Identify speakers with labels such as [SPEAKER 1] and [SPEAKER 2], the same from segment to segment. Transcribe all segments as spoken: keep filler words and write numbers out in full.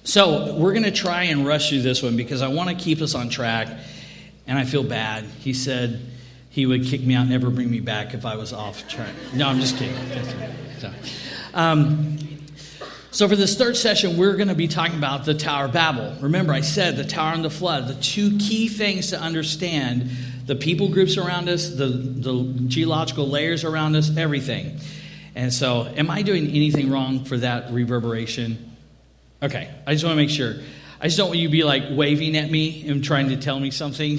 [SPEAKER 1] So we're going to try and rush through this one because I want to keep us on track, and I feel bad. He said he would kick me out and never bring me back if I was off track. No, I'm just kidding. So, um, so for this third session, we're going to be talking about the Tower of Babel. Remember, I said the Tower and the Flood, the two key things to understand: the people groups around us, the, the geological layers around us, everything. And so, am I doing anything wrong for that reverberation? Okay, I just want to make sure. I just don't want you to be like waving at me and trying to tell me something,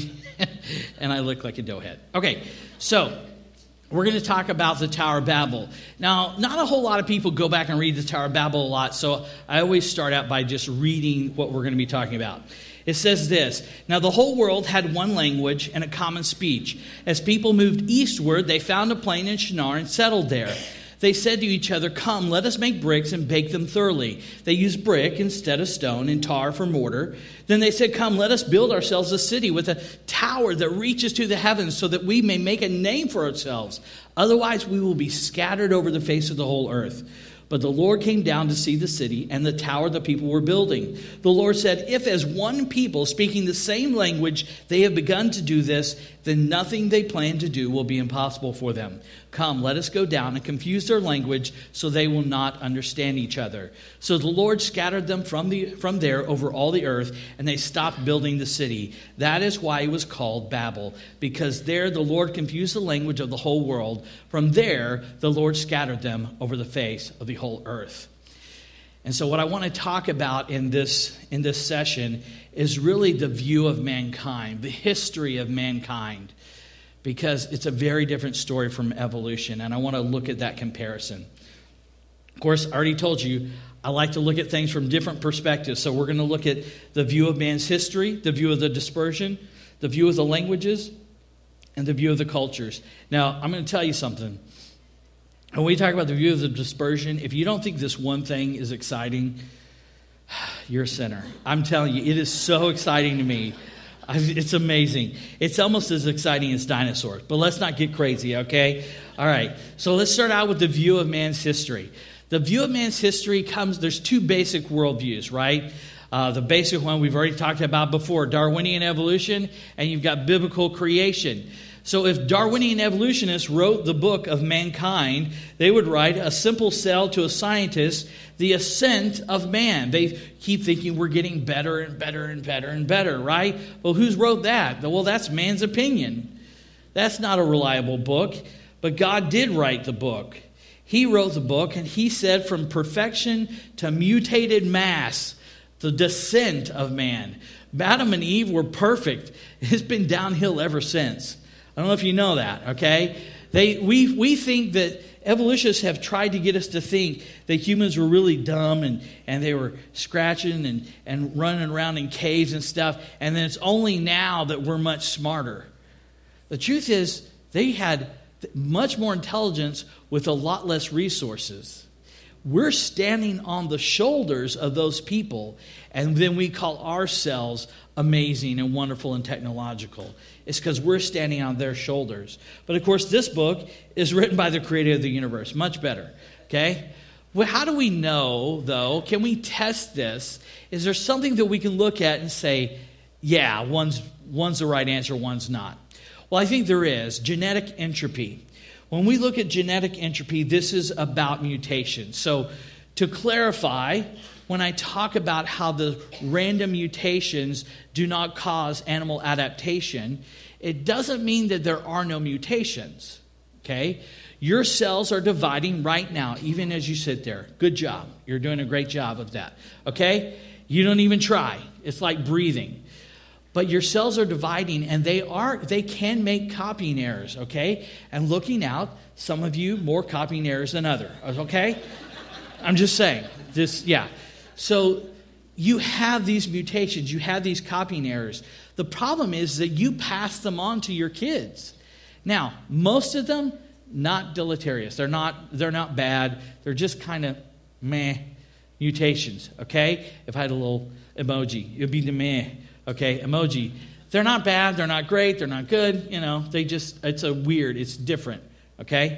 [SPEAKER 1] and I look like a doughhead. Okay, so we're going to talk about the Tower of Babel. Now, not a whole lot of people go back and read the Tower of Babel a lot, so I always start out by just reading what we're going to be talking about. It says this: Now the whole world had one language and a common speech. As people moved eastward, they found a plain in Shinar and settled there. They said to each other, "Come, let us make bricks and bake them thoroughly." They used brick instead of stone and tar for mortar. Then they said, "Come, let us build ourselves a city with a tower that reaches to the heavens so that we may make a name for ourselves. Otherwise we will be scattered over the face of the whole earth." But the Lord came down to see the city and the tower the people were building. The Lord said, "If as one people speaking the same language they have begun to do this, then nothing they plan to do will be impossible for them. Come, let us go down and confuse their language so they will not understand each other." So the Lord scattered them from the from there over all the earth, and they stopped building the city. That is why it was called Babel, because there the Lord confused the language of the whole world. From there the Lord scattered them over the face of the whole earth. And so what I want to talk about in this in this session is really the view of mankind, the history of mankind, because it's a very different story from evolution, and I want to look at that comparison. Of course, I already told you, I like to look at things from different perspectives, so we're going to look at the view of man's history, the view of the dispersion, the view of the languages, and the view of the cultures. Now, I'm going to tell you something. When we talk about the view of the dispersion, if you don't think this one thing is exciting, you're a sinner. I'm telling you, it is so exciting to me. It's amazing. It's almost as exciting as dinosaurs. But let's not get crazy, okay? All right. So let's start out with the view of man's history. The view of man's history comes, there's two basic worldviews, right? Uh, the basic one we've already talked about before, Darwinian evolution, and you've got biblical creation. So if Darwinian evolutionists wrote the book of mankind, they would write a simple cell to a scientist, the ascent of man. They keep thinking we're getting better and better and better and better, right? Well, who's wrote that? Well, that's man's opinion. That's not a reliable book, but God did write the book. He wrote the book, and he said from perfection to mutated mass, the descent of man. Adam and Eve were perfect. It's been downhill ever since. I don't know if you know that, okay? They we we think that evolutionists have tried to get us to think that humans were really dumb and, and they were scratching and, and running around in caves and stuff, and then it's only now that we're much smarter. The truth is, they had much more intelligence with a lot less resources. We're standing on the shoulders of those people, and then we call ourselves amazing and wonderful and technological. It's because we're standing on their shoulders. But of course, this book is written by the creator of the universe. Much better. Okay? Well, how do we know, though? Can we test this? Is there something that we can look at and say, yeah, one's, one's the right answer, one's not? Well, I think there is. Genetic entropy. When we look at genetic entropy, this is about mutation. So to clarify, when I talk about how the random mutations do not cause animal adaptation, it doesn't mean that there are no mutations, okay? Your cells are dividing right now, even as you sit there. Good job. You're doing a great job of that, okay? You don't even try. It's like breathing. But your cells are dividing, and they are they can make copying errors, okay? And looking out, some of you more copying errors than others, okay? I'm just saying. This, yeah. So you have these mutations, you have these copying errors. The problem is that you pass them on to your kids. Now, most of them, not deleterious. They're not, they're not bad. They're just kind of meh mutations, okay? If I had a little emoji, it would be the meh, okay, emoji. They're not bad, they're not great, they're not good, you know, they just, it's a weird, it's different, okay?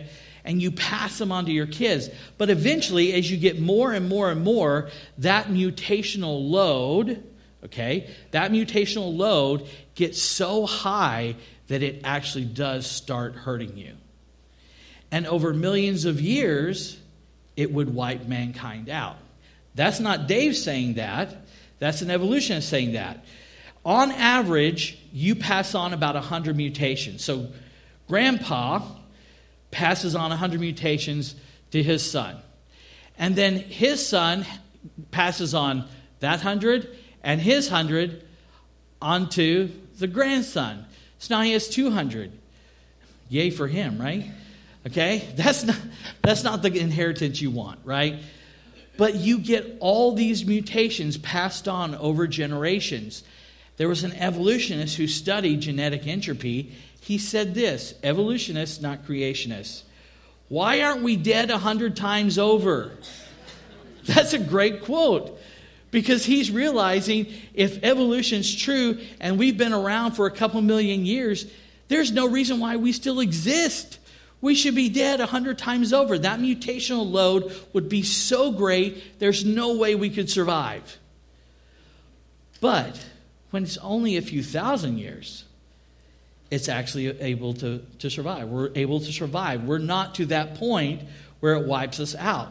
[SPEAKER 1] and you pass them on to your kids. But eventually, as you get more and more and more, that mutational load, okay, that mutational load gets so high that it actually does start hurting you. And over millions of years, it would wipe mankind out. That's not Dave saying that. That's an evolutionist saying that. On average, you pass on about one hundred mutations. So grandpa passes on one hundred mutations to his son. And then his son passes on that one hundred and his one hundred onto the grandson. So now he has two hundred. Yay for him, right? Okay? That's not, that's not the inheritance you want, right? But you get all these mutations passed on over generations. There was an evolutionist who studied genetic entropy. He said this, evolutionists, not creationists. Why aren't we dead a hundred times over? That's a great quote. Because he's realizing if evolution's true and we've been around for a couple million years, there's no reason why we still exist. We should be dead a hundred times over. That mutational load would be so great, there's no way we could survive. But when it's only a few thousand years, it's actually able to, to survive. We're able to survive. We're not to that point where it wipes us out.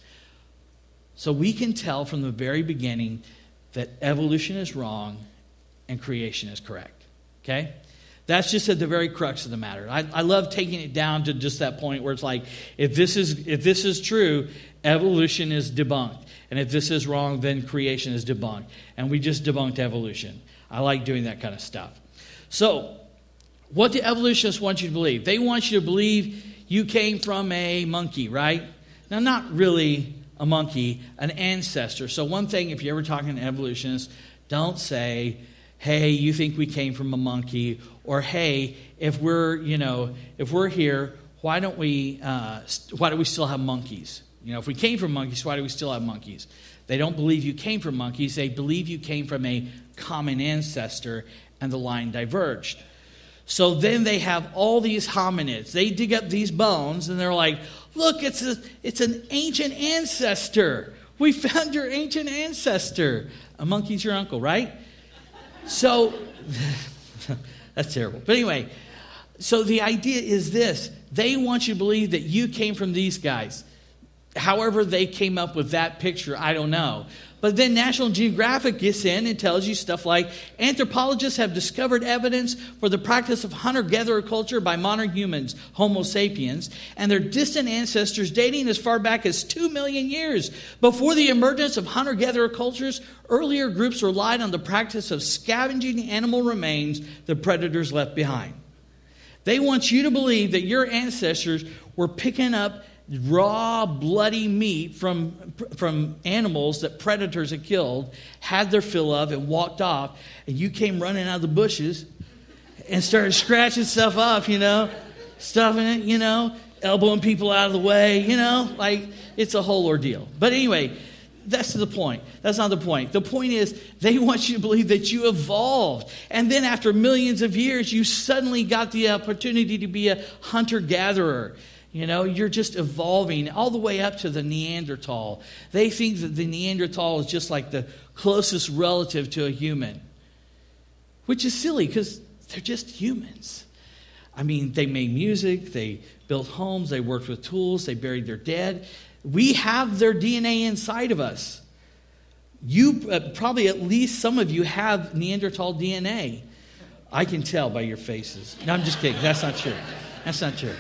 [SPEAKER 1] So we can tell from the very beginning that evolution is wrong and creation is correct. Okay? That's just at the very crux of the matter. I, I love taking it down to just that point where it's like, if this is if this is true, evolution is debunked. And if this is wrong, then creation is debunked. And we just debunked evolution. I like doing that kind of stuff. So, what do evolutionists want you to believe? They want you to believe you came from a monkey, right? Now, not really a monkey, an ancestor. So one thing, if you're ever talking to evolutionists, don't say, hey, you think we came from a monkey, or hey, if we're, you know, if we're here, why don't we, uh, why do we still have monkeys? You know, if we came from monkeys, why do we still have monkeys? They don't believe you came from monkeys. They believe you came from a common ancestor, and the line diverged. So then they have all these hominids. They dig up these bones, and they're like, look, it's a, it's an ancient ancestor. We found your ancient ancestor. A monkey's your uncle, right? So, that's terrible. But anyway, so the idea is this. They want you to believe that you came from these guys. However they came up with that picture, I don't know. But then National Geographic gets in and tells you stuff like, anthropologists have discovered evidence for the practice of hunter-gatherer culture by modern humans, Homo sapiens, and their distant ancestors dating as far back as two million years. Before the emergence of hunter-gatherer cultures, earlier groups relied on the practice of scavenging animal remains the predators left behind. They want you to believe that your ancestors were picking up raw, bloody meat from, from animals that predators had killed, had their fill of, and walked off, and you came running out of the bushes and started scratching stuff up, you know, stuffing it, you know, elbowing people out of the way, you know, like it's a whole ordeal. But anyway, that's the point. That's not the point. The point is they want you to believe that you evolved. And then after millions of years, you suddenly got the opportunity to be a hunter-gatherer. You know, you're just evolving all the way up to the Neanderthal. They think that the Neanderthal is just like the closest relative to a human, which is silly because they're just humans. I mean, they made music, they built homes, they worked with tools, they buried their dead. We have their D N A inside of us. You, uh, probably at least some of you have Neanderthal D N A. I can tell by your faces. No, I'm just kidding. That's not true. That's not true.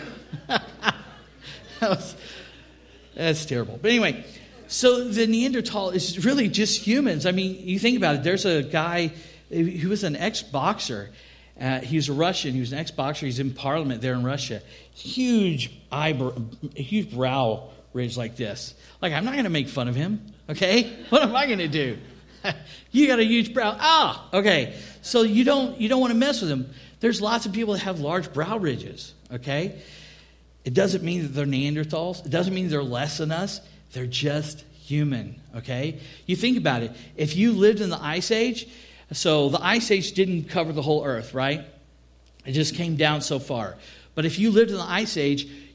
[SPEAKER 1] that was, that's terrible. But anyway, so the Neanderthal is really just humans. I mean, you think about it. There's a guy who was an ex-boxer. Uh, he was a Russian. He was an ex-boxer. He's in Parliament there in Russia. Huge eyebrow, huge brow ridge like this. Like, I'm not going to make fun of him. Okay, what am I going to do? You got a huge brow. Ah, okay. So you don't you don't want to mess with him. There's lots of people that have large brow ridges. Okay. It doesn't mean that they're Neanderthals. It doesn't mean they're less than us. They're just human, okay? You think about it. If you lived in the Ice Age, so the Ice Age didn't cover the whole earth, right? It just came down so far. But if you lived in the Ice Age,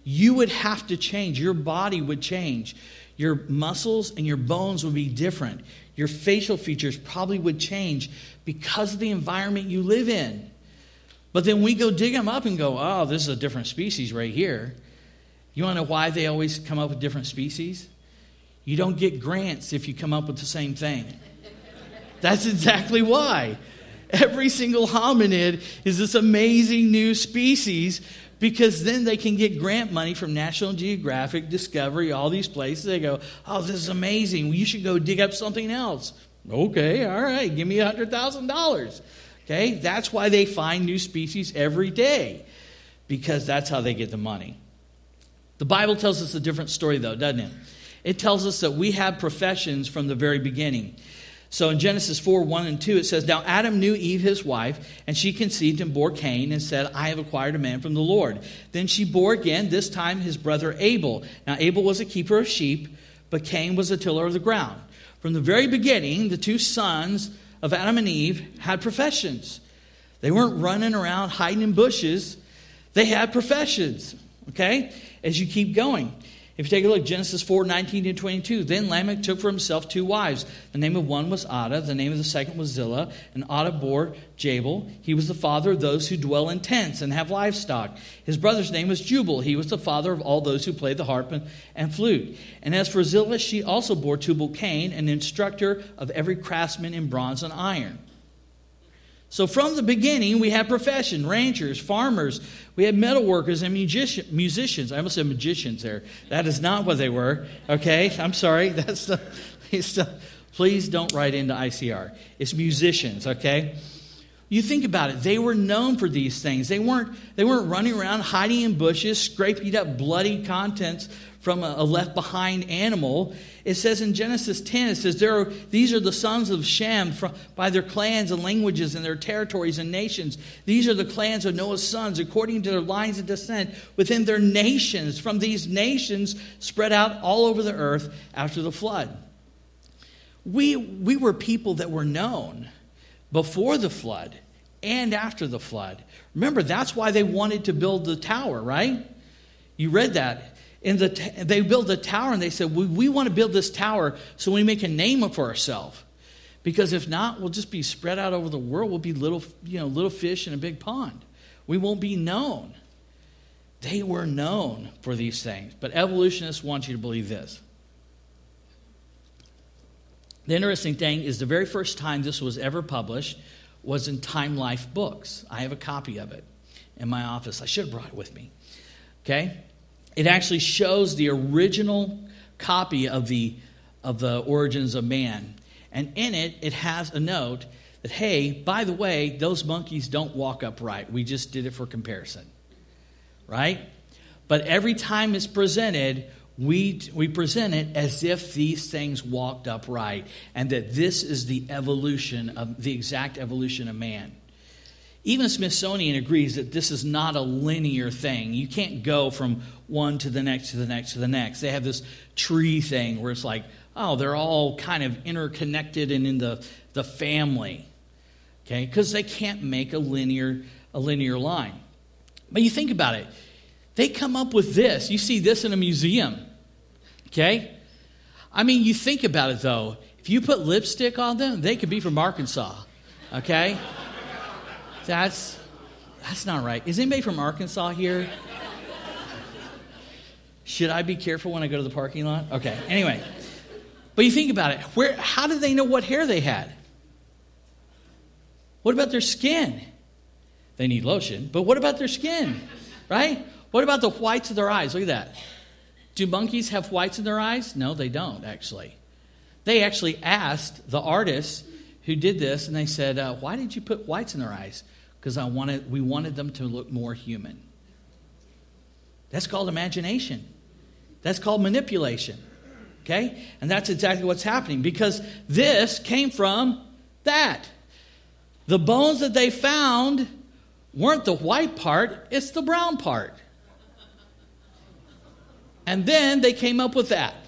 [SPEAKER 1] you would have to change. Your body would change. Your muscles and your bones would be different. Your facial features probably would change because of the environment you live in. But then we go dig them up and go, oh, this is a different species right here. You want to know why they always come up with different species? You don't get grants if you come up with the same thing. That's exactly why. Every single hominid is this amazing new species because then they can get grant money from National Geographic, Discovery, all these places. They go, oh, this is amazing. Well, you should go dig up something else. Okay, all right, give me one hundred thousand dollars. Okay, that's why they find new species every day, because that's how they get the money. The Bible tells us a different story, though, doesn't it? It tells us that we have professions from the very beginning. So in Genesis four, one and two, it says, Now Adam knew Eve, his wife, and she conceived and bore Cain and said, I have acquired a man from the Lord. Then she bore again, this time his brother Abel. Now Abel was a keeper of sheep, but Cain was a tiller of the ground. From the very beginning, the two sons of Adam and Eve had professions. They weren't running around hiding in bushes. They had professions, okay, as you keep going. If you take a look, Genesis four, nineteen to twenty-two, Then Lamech took for himself two wives. The name of one was Adah, the name of the second was Zillah, and Adah bore Jabal. He was the father of those who dwell in tents and have livestock. His brother's name was Jubal. He was the father of all those who play the harp and, and flute. And as for Zillah, she also bore Tubal-Cain, an instructor of every craftsman in bronze and iron. So from the beginning, we had profession, ranchers, farmers. We had metal workers and musician, musicians. I almost said magicians there. That is not what they were. Okay, I'm sorry. That's the, the, please don't write into I C R. It's musicians, okay? You think about it. They were known for these things. They weren't, they weren't running around hiding in bushes, scraping up bloody contents from a, a left-behind animal. It says in Genesis ten, it says, there are, these are the sons of Shem from, by their clans and languages and their territories and nations. These are the clans of Noah's sons, according to their lines of descent within their nations. From these nations spread out all over the earth after the flood. We, we were people that were known before the flood and after the flood. Remember, that's why they wanted to build the tower, right? You read that. In the t- they built a tower and they said, we, we want to build this tower so we make a name for ourselves. Because if not, we'll just be spread out over the world. We'll be little, you know, little fish in a big pond. We won't be known. They were known for these things. But evolutionists want you to believe this. The interesting thing is the very first time this was ever published was in Time Life books. I have a copy of it in my office. I should have brought it with me. Okay? It actually shows the original copy of the, of the origins of man. And in it, it has a note that, hey, by the way, those monkeys don't walk upright. We just did it for comparison. Right? But every time it's presented, we, we present it as if these things walked upright. And that this is the evolution of the exact evolution of man. Even Smithsonian agrees that this is not a linear thing. You can't go from one to the next to the next to the next. They have this tree thing where it's like, oh, they're all kind of interconnected and in the, the family. Okay? Because they can't make a linear, a linear line. But you think about it. They come up with this. You see this in a museum. Okay? I mean, you think about it, though. If you put lipstick on them, they could be from Arkansas. Okay? That's that's not right. Is anybody from Arkansas here? Should I be careful when I go to the parking lot? Okay, anyway. But you think about it. Where? How did they know what hair they had? What about their skin? They need lotion, but what about their skin? Right? What about the whites of their eyes? Look at that. Do monkeys have whites in their eyes? No, they don't, actually. They actually asked the artists who did this, and they said, uh, why did you put whites in their eyes? Because I wanted, we wanted them to look more human. That's called imagination. That's called manipulation. Okay? And that's exactly what's happening. Because this came from that. The bones that they found weren't the white part, it's the brown part. And then they came up with that.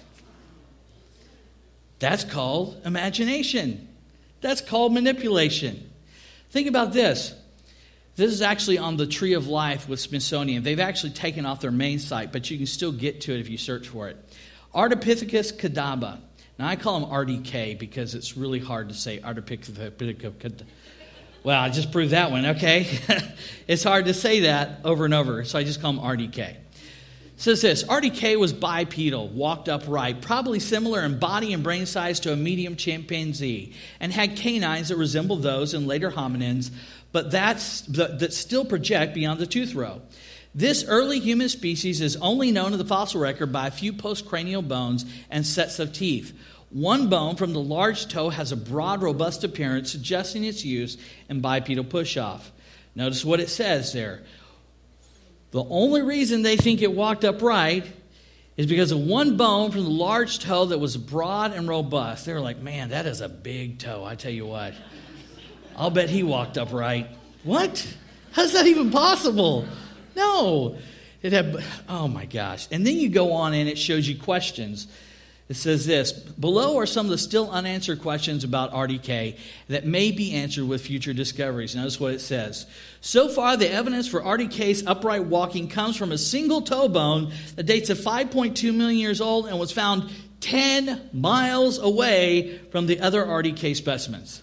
[SPEAKER 1] That's called imagination. That's called manipulation. Think about this. This is actually on the Tree of Life with Smithsonian. They've actually taken off their main site, but you can still get to it if you search for it. Ardipithecus cadaba. Now, I call them R D K because it's really hard to say Ardipithecus. Well, I just proved that one, okay? It's hard to say that over and over, so I just call them R D K. It says this, R D K was bipedal, walked upright, probably similar in body and brain size to a medium chimpanzee, and had canines that resembled those in later hominins, but that's, that still project beyond the tooth row. This early human species is only known in the fossil record by a few postcranial bones and sets of teeth. One bone from the large toe has a broad, robust appearance, suggesting its use in bipedal push-off. Notice what it says there. The only reason they think it walked upright is because of one bone from the large toe that was broad and robust. They were like, man, that is a big toe, I tell you what. I'll bet he walked upright. What? How's that even possible? No. It had, oh my gosh. And then you go on and it shows you questions. It says this, below are some of the still unanswered questions about R D K that may be answered with future discoveries. Notice what it says. So far, the evidence for R D K's upright walking comes from a single toe bone that dates to five point two million years old and was found ten miles away from the other R D K specimens.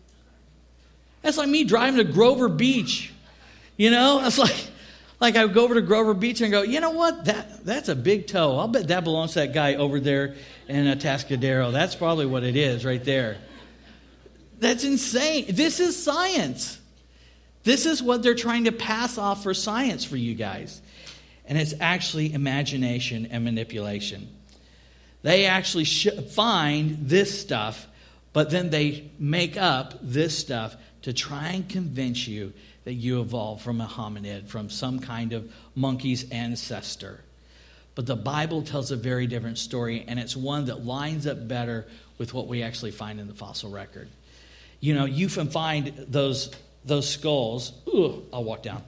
[SPEAKER 1] That's like me driving to Grover Beach. You know, that's like... Like I would go over to Grover Beach and go, you know what? That that's a big toe. I'll bet that belongs to that guy over there in Atascadero. That's probably what it is right there. That's insane. This is science. This is what they're trying to pass off for science for you guys. And it's actually imagination and manipulation. They actually sh- find this stuff, but then they make up this stuff to try and convince you that you evolved from a hominid, from some kind of monkey's ancestor. But the Bible tells a very different story, and it's one that lines up better with what we actually find in the fossil record. You know, you can find those, those skulls. Ooh, I'll walk down.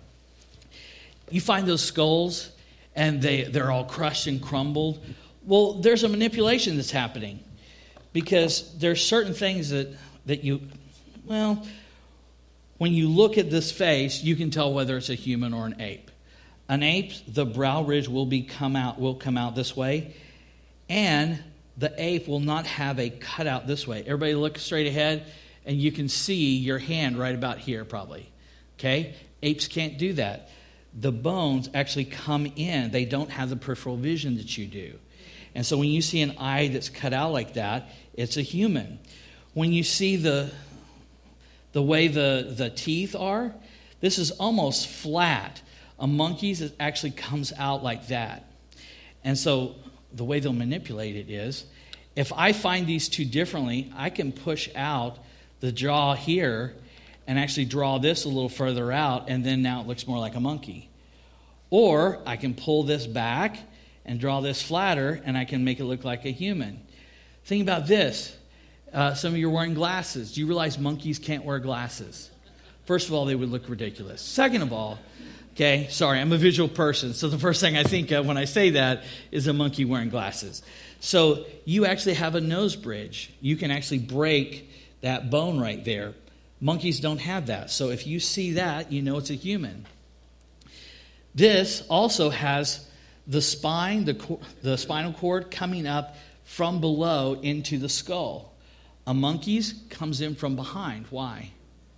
[SPEAKER 1] You find those skulls, and they, they're all crushed and crumbled. Well, there's a manipulation that's happening, because there's certain things that, that you, well... When you look at this face, you can tell whether it's a human or an ape. An ape, the brow ridge will be come out will come out this way, and the ape will not have a cutout this way. Everybody look straight ahead, and you can see your hand right about here probably. Okay? Apes can't do that. The bones actually come in. They don't have the peripheral vision that you do. And so when you see an eye that's cut out like that, it's a human. When you see the The way the, the teeth are, this is almost flat. A monkey's, it actually comes out like that. And so the way they'll manipulate it is, if I find these two differently, I can push out the jaw here and actually draw this a little further out, and then now it looks more like a monkey. Or I can pull this back and draw this flatter, and I can make it look like a human. Think about this. Uh, some of you are wearing glasses. Do you realize monkeys can't wear glasses? First of all, they would look ridiculous. Second of all, okay, sorry, I'm a visual person, so the first thing I think of when I say that is a monkey wearing glasses. So you actually have a nose bridge. You can actually break that bone right there. Monkeys don't have that. So if you see that, you know it's a human. This also has the spine, the, the spinal cord coming up from below into the skull. A monkey's comes in from behind. Why?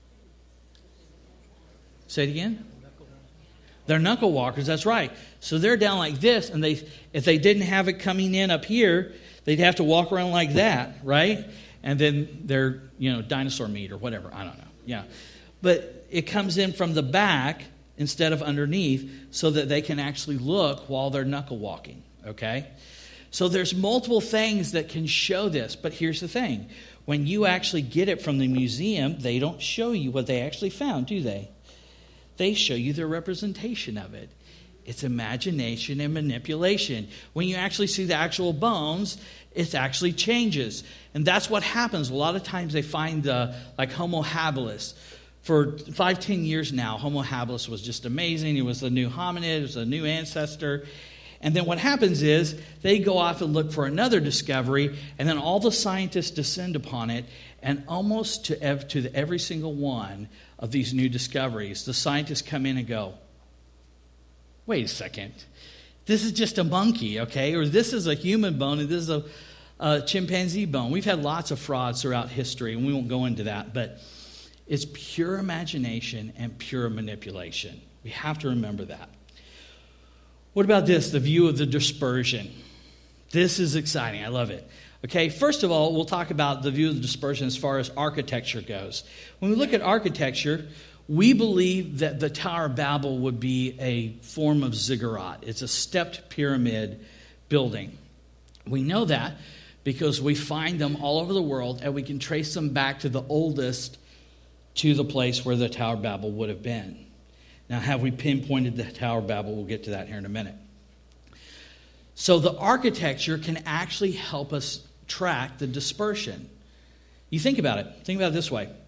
[SPEAKER 1] Say it again. They're knuckle walkers, that's right. So they're down like this, and they if they didn't have it coming in up here, they'd have to walk around like that, right? And then they're, you know, dinosaur meat or whatever. I don't know. Yeah. But it comes in from the back instead of underneath so that they can actually look while they're knuckle walking, okay? So there's multiple things that can show this, but here's the thing. When you actually get it from the museum, they don't show you what they actually found, do they? They show you their representation of it. It's imagination and manipulation. When you actually see the actual bones, it actually changes. And that's what happens. A lot of times they find the, like Homo habilis. For five, ten years now, Homo habilis was just amazing. It was a new hominid. It was a new ancestor. And then what happens is they go off and look for another discovery, and then all the scientists descend upon it, And almost to, ev- to the, every single one of these new discoveries, the scientists come in and go, wait a second, this is just a monkey, okay? Or this is a human bone and this is a, a chimpanzee bone. We've had lots of frauds throughout history, and we won't go into that, but it's pure imagination and pure manipulation. We have to remember that. What about this, the view of the dispersion? This is exciting. I love it. Okay, first of all, we'll talk about the view of the dispersion as far as architecture goes. When we look at architecture, we believe that the Tower of Babel would be a form of ziggurat. It's a stepped pyramid building. We know that because we find them all over the world, and we can trace them back to the oldest, to the place where the Tower of Babel would have been. Now, have we pinpointed the Tower of Babel? We'll get to that here in a minute. So the architecture can actually help us track the dispersion. You think about it. Think about it this way.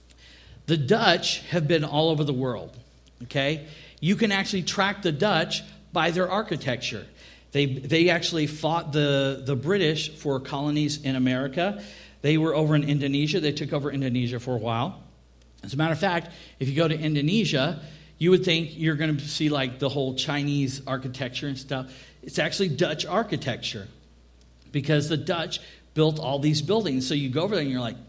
[SPEAKER 1] The Dutch have been all over the world. Okay? You can actually track the Dutch by their architecture. They they actually fought the, the British for colonies in America. They were over in Indonesia. They took over Indonesia for a while. As a matter of fact, if you go to Indonesia, you would think you're going to see like the whole Chinese architecture and stuff. It's actually Dutch architecture because the Dutch built all these buildings. So you go over there and you're like,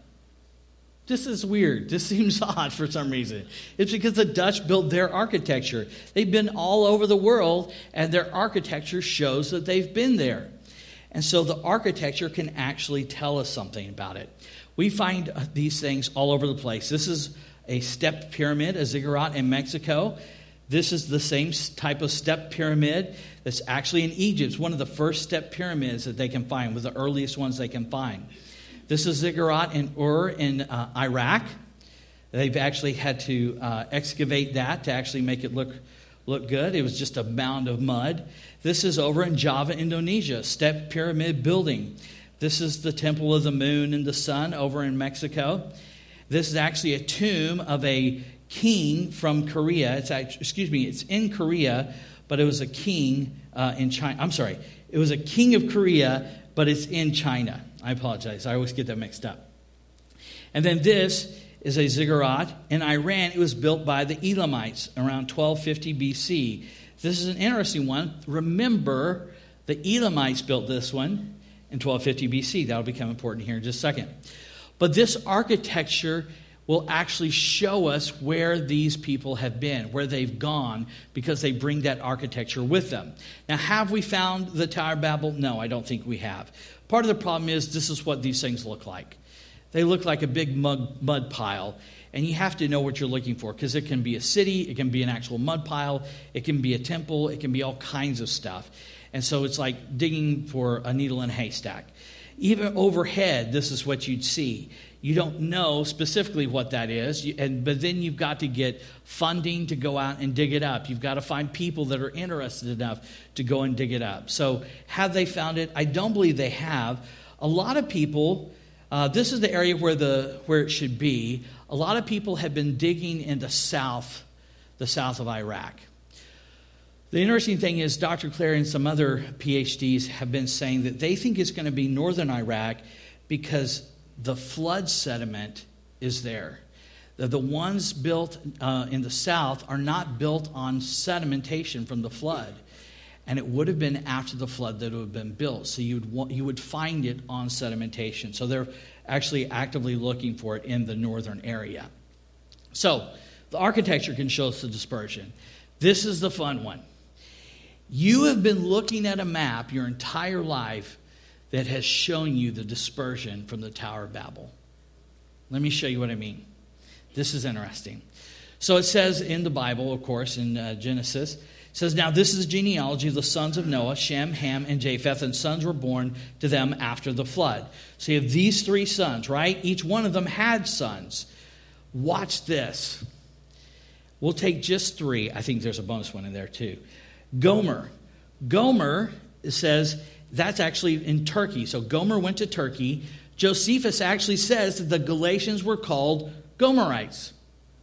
[SPEAKER 1] this is weird. This seems odd for some reason. It's because the Dutch built their architecture. They've been all over the world, and their architecture shows that they've been there. And so the architecture can actually tell us something about it. We find these things all over the place. This is a stepped pyramid, a ziggurat in Mexico. This is the same type of stepped pyramid that's actually in Egypt. It's one of the first stepped pyramids that they can find, one of the earliest ones they can find. This is ziggurat in Ur in uh, Iraq. They've actually had to uh, excavate that to actually make it look look good. It was just a mound of mud. This is over in Java, Indonesia, stepped pyramid building. This is the Temple of the Moon and the Sun over in Mexico. This is actually a tomb of a king from Korea. It's actually, excuse me, it's in Korea, but it was a king uh, in China. I'm sorry, it was a king of Korea, but it's in China. I apologize. I always get that mixed up. And then this is a ziggurat in Iran. It was built by the Elamites around twelve fifty B C. This is an interesting one. Remember, the Elamites built this one in twelve fifty B C. That'll become important here in just a second. But this architecture will actually show us where these people have been, where they've gone, because they bring that architecture with them. Now, have we found the Tower of Babel? No, I don't think we have. Part of the problem is this is what these things look like. They look like a big mud, mud pile, and you have to know what you're looking for, because it can be a city, it can be an actual mud pile, it can be a temple, it can be all kinds of stuff. And so it's like digging for a needle in a haystack. Even overhead, this is what you'd see. You don't know specifically what that is, and but then you've got to get funding to go out and dig it up. You've got to find people that are interested enough to go and dig it up. So have they found it? I don't believe they have. A lot of people, uh, this is the area where the where it should be. A lot of people have been digging in the south, the south of Iraq. The interesting thing is Doctor Clary and some other P H Ds have been saying that they think it's going to be northern Iraq because the flood sediment is there. The, the ones built uh, in the south are not built on sedimentation from the flood. And it would have been after the flood that it would have been built. So you would, you would find it on sedimentation. So they're actually actively looking for it in the northern area. So the architecture can show us the dispersion. This is the fun one. You have been looking at a map your entire life that has shown you the dispersion from the Tower of Babel. Let me show you what I mean. This is interesting. So it says in the Bible, of course, in uh, Genesis, it says, now this is the genealogy of the sons of Noah, Shem, Ham, and Japheth, and sons were born to them after the flood. So you have these three sons, right? Each one of them had sons. Watch this. We'll take just three. I think there's a bonus one in there too. Gomer. Gomer, it says, that's actually in Turkey. So Gomer went to Turkey. Josephus actually says that the Galatians were called Gomerites.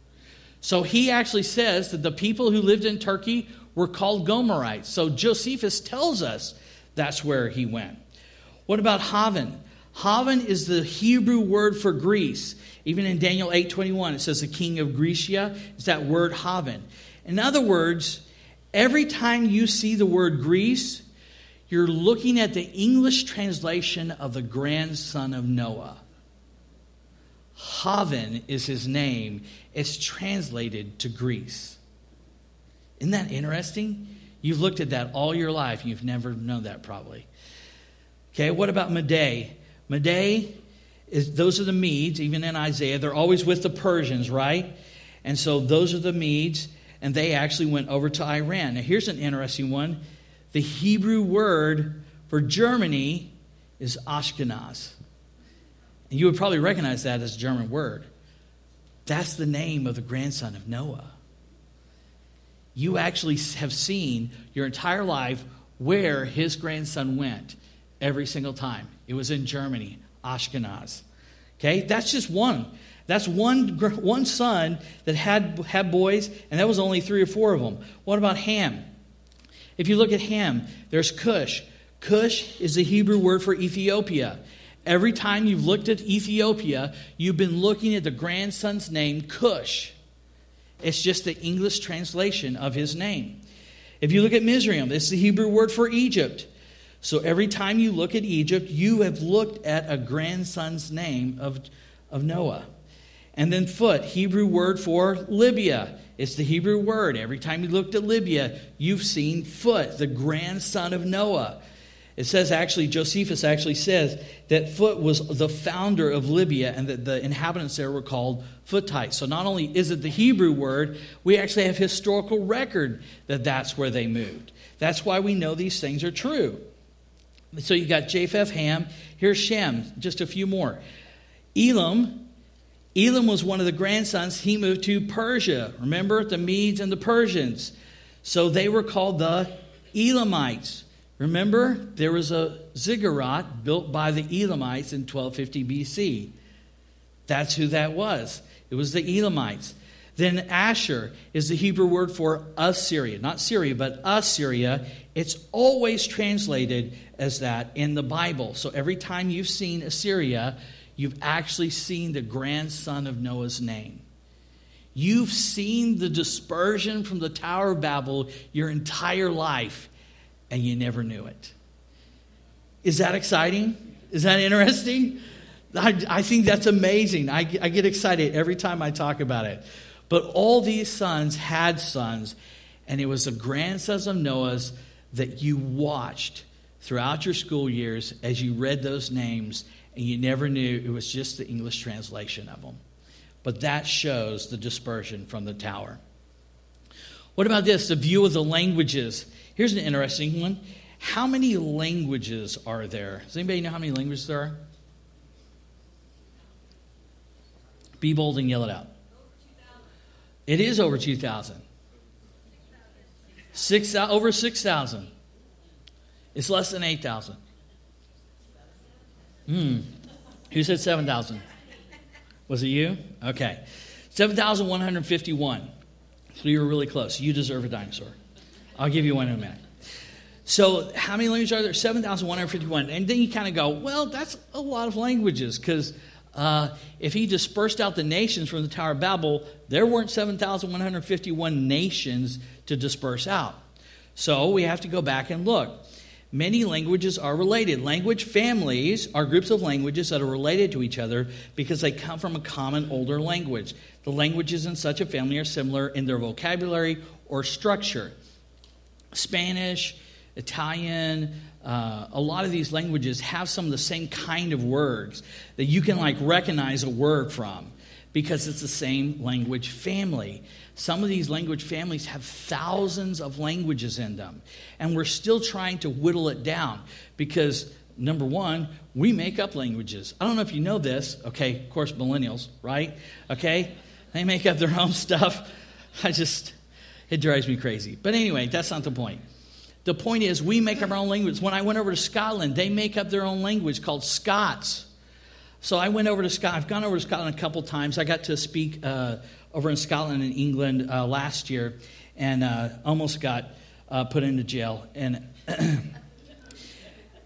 [SPEAKER 1] So he actually says that the people who lived in Turkey were called Gomerites. So Josephus tells us that's where he went. What about Havan? Havan is the Hebrew word for Greece. Even in Daniel eight twenty-one, it says the king of Grecia. It's that word Havan. In other words, every time you see the word Greece, you're looking at the English translation of the grandson of Noah. Havan is his name. It's translated to Greece. Isn't that interesting? You've looked at that all your life. You've never known that probably. Okay, what about Madai? Madai is, those are the Medes, even in Isaiah. They're always with the Persians, right? And so those are the Medes, and they actually went over to Iran. Now here's an interesting one. The Hebrew word for Germany is Ashkenaz. And you would probably recognize that as a German word. That's the name of the grandson of Noah. You actually have seen your entire life where his grandson went every single time. It was in Germany, Ashkenaz. Okay, that's just one. That's one, one son that had, had boys, and that was only three or four of them. What about Ham? If you look at Ham, there's Cush. Cush is the Hebrew word for Ethiopia. Every time you've looked at Ethiopia, you've been looking at the grandson's name, Cush. It's just the English translation of his name. If you look at Mizraim, it's the Hebrew word for Egypt. So every time you look at Egypt, you have looked at a grandson's name of, of Noah. And then Phut, Hebrew word for Libya. It's the Hebrew word. Every time you looked at Libya, you've seen Phut, the grandson of Noah. It says actually, Josephus actually says that Phut was the founder of Libya and that the inhabitants there were called Phutites. So not only is it the Hebrew word, we actually have historical record that that's where they moved. That's why we know these things are true. So you got Japheth, Ham. Here's Shem, just a few more. Elam. Elam was one of the grandsons. He moved to Persia. Remember, the Medes and the Persians. So they were called the Elamites. Remember, there was a ziggurat built by the Elamites in twelve fifty B C. That's who that was. It was the Elamites. Then Asher is the Hebrew word for Assyria. Not Syria, but Assyria. It's always translated as that in the Bible. So every time you've seen Assyria, you've actually seen the grandson of Noah's name. You've seen the dispersion from the Tower of Babel your entire life, and you never knew it. Is that exciting? Is that interesting? I, I think that's amazing. I, I get excited every time I talk about it. But all these sons had sons, and it was the grandsons of Noah's that you watched throughout your school years as you read those names, and you never knew it was just the English translation of them. But that shows the dispersion from the tower. What about this? The view of the languages. Here's an interesting one. How many languages are there? Does anybody know how many languages there are? Be bold and yell it out. It is over two thousand. Six, over six thousand. It's less than eight thousand. Hmm. Who said seven thousand? Was it you? Okay. seven thousand one hundred fifty-one. So you were really close. You deserve a dinosaur. I'll give you one in a minute. So how many languages are there? seven thousand one hundred fifty-one. And then you kind of go, well, that's a lot of languages because uh, if he dispersed out the nations from the Tower of Babel, there weren't seven thousand one hundred fifty-one nations to disperse out. So we have to go back and look. Many languages are related. Language families are groups of languages that are related to each other because they come from a common older language. The languages in such a family are similar in their vocabulary or structure. Spanish, Italian, uh, a lot of these languages have some of the same kind of words that you can like recognize a word from because it's the same language family. Some of these language families have thousands of languages in them. And we're still trying to whittle it down because, number one, we make up languages. I don't know if you know this. Okay, of course, millennials, right? Okay, they make up their own stuff. I just, it drives me crazy. But anyway, that's not the point. The point is we make up our own language. When I went over to Scotland, they make up their own language called Scots. So I went over to Scotland. I've gone over to Scotland a couple times. I got to speak uh, over in Scotland and England uh, last year and uh, almost got uh, put into jail. And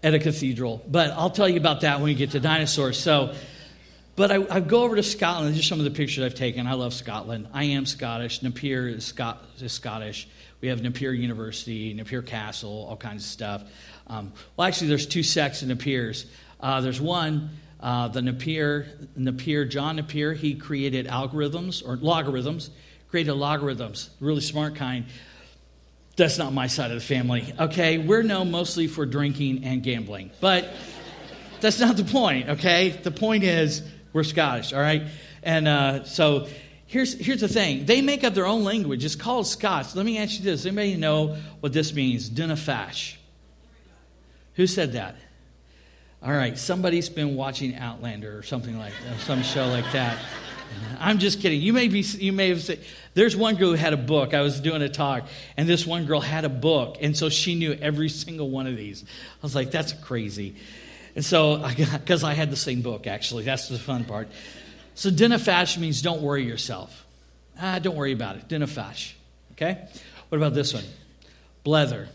[SPEAKER 1] at a cathedral. But I'll tell you about that when we get to dinosaurs. So, but I, I go over to Scotland. Just some of the pictures I've taken. I love Scotland. I am Scottish. Napier is, Scot- is Scottish. We have Napier University, Napier Castle, all kinds of stuff. Um, well, actually, there's two sects of Napiers. Uh, there's one, uh, the Napier, Napier, John Napier. He created algorithms or logarithms. Created logarithms, really smart kind. That's not my side of the family. Okay, we're known mostly for drinking and gambling, but that's not the point. Okay, the point is we're Scottish. All right, and uh, so. Here's, here's the thing. They make up their own language. It's called Scots. Let me ask you this. Anybody know what this means? Dunafash. Who said that? All right. Somebody's been watching Outlander or something like that, some show like that. I'm just kidding. You may be. You may have said. There's one girl who had a book. I was doing a talk, and this one girl had a book, and so she knew every single one of these. I was like, that's crazy. And so, because I, I had the same book, actually. That's the fun part. So Dunafash means don't worry yourself. Ah, don't worry about it. Dunafash. Okay? What about this one? Blether.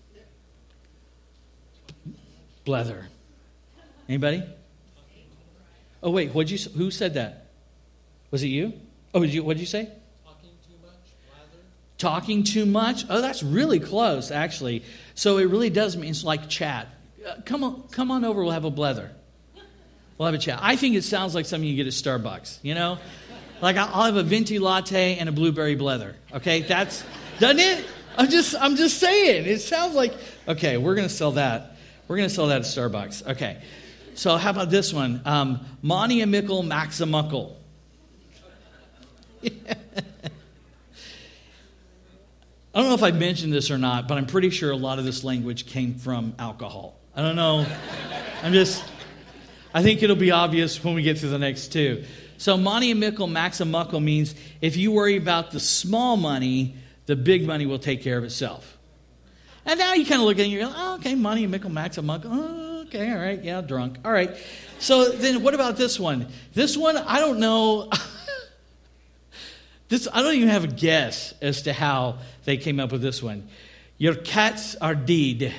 [SPEAKER 1] Blether. Anybody? Oh, wait. What'd you, who said that? Was it you? Oh, did you, what did you say?
[SPEAKER 2] Talking too much. Blather.
[SPEAKER 1] Talking too much? Oh, that's really close, actually. So it really does mean it's like chat. Uh, come on, come on over. We'll have a blether. We'll have a chat. I think it sounds like something you get at Starbucks, you know? Like I'll have a venti latte and a blueberry blether. Okay? That's, doesn't it? I'm just I'm just saying. It sounds like, okay, we're going to sell that. We're going to sell that at Starbucks. Okay. So how about this one? Um, Monty and Mickle, Max and Muckle. I don't know if I mentioned this or not, but I'm pretty sure a lot of this language came from alcohol. I don't know. I'm just... I think it'll be obvious when we get to the next two. So Monty and Mickle, Max and Muckle means if you worry about the small money, the big money will take care of itself. And now you kind of look at it and you go, oh, okay, Monty and Mickle, Max and Muckle. Oh, okay, all right, yeah, drunk. All right. So then what about this one? This one, I don't know. This I don't even have a guess as to how they came up with this one. Your cats are dead.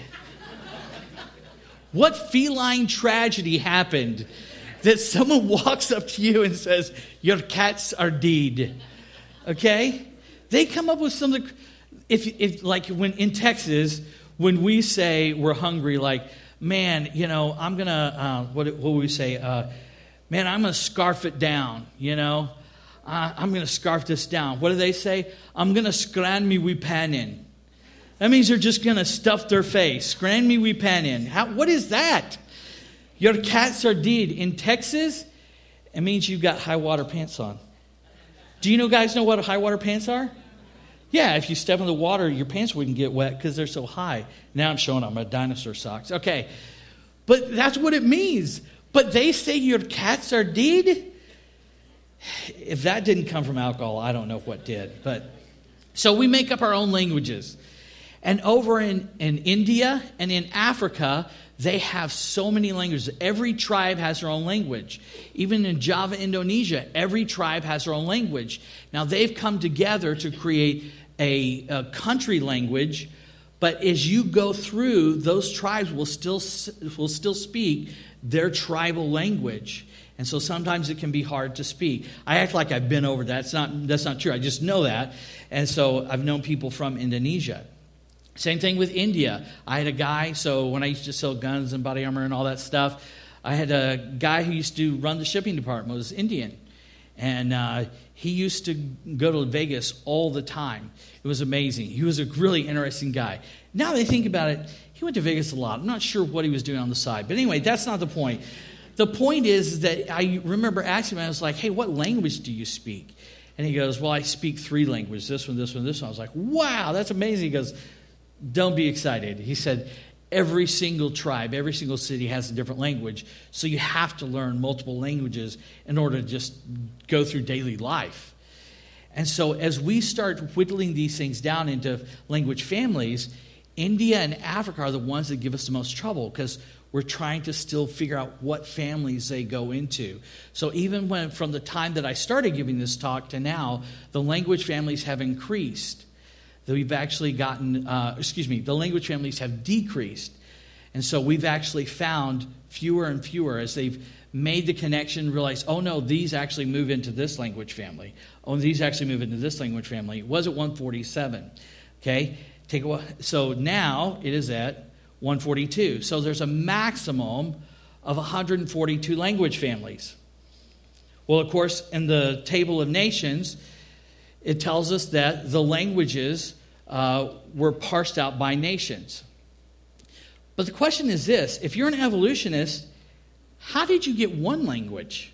[SPEAKER 1] What feline tragedy happened that someone walks up to you and says, your cats are dead? Okay? They come up with something. If, if like when in Texas, when we say we're hungry, like, man, you know, I'm going to, uh, what, what would we say? Uh, man, I'm going to scarf it down, you know? Uh, I'm going to scarf this down. What do they say? I'm going to scran me wee pan in. That means they're just going to stuff their face. Scran me wee pan in. How, what is that? Your cats are dead. In Texas, it means you've got high water pants on. Do you know guys know what high water pants are? Yeah, if you step in the water, your pants wouldn't get wet because they're so high. Now I'm showing up my dinosaur socks. Okay, but that's what it means. But they say your cats are dead? If that didn't come from alcohol, I don't know what did. But so we make up our own languages. And over in, in India and in Africa, they have so many languages. Every tribe has their own language. Even in Java, Indonesia, every tribe has their own language. Now, they've come together to create a, a country language, but as you go through, those tribes will still will still speak their tribal language. And so sometimes it can be hard to speak. I act like I've been over that. That's not, that's not true. I just know that. And so I've known people from Indonesia. Same thing with India. I had a guy, so when I used to sell guns and body armor and all that stuff, I had a guy who used to run the shipping department, was Indian. And uh, he used to go to Vegas all the time. It was amazing. He was a really interesting guy. Now that I think about it, he went to Vegas a lot. I'm not sure what he was doing on the side. But anyway, that's not the point. The point is that I remember asking him, I was like, hey, what language do you speak? And he goes, well, I speak three languages, this one, this one, this one. I was like, wow, that's amazing. He goes, don't be excited. He said, every single tribe, every single city has a different language. So you have to learn multiple languages in order to just go through daily life. And so as we start whittling these things down into language families, India and Africa are the ones that give us the most trouble because we're trying to still figure out what families they go into. So even when from the time that I started giving this talk to now, the language families have increased. That we've actually gotten, uh, excuse me, the language families have decreased. And so we've actually found fewer and fewer as they've made the connection, realized, oh no, these actually move into this language family. Oh, these actually move into this language family. It was at one forty-seven. Okay? Take a while. So now it is at one forty-two. So there's a maximum of one hundred forty-two language families. Well, of course, in the Table of Nations, it tells us that the languages uh, were parsed out by nations. But the question is this: if you're an evolutionist, how did you get one language?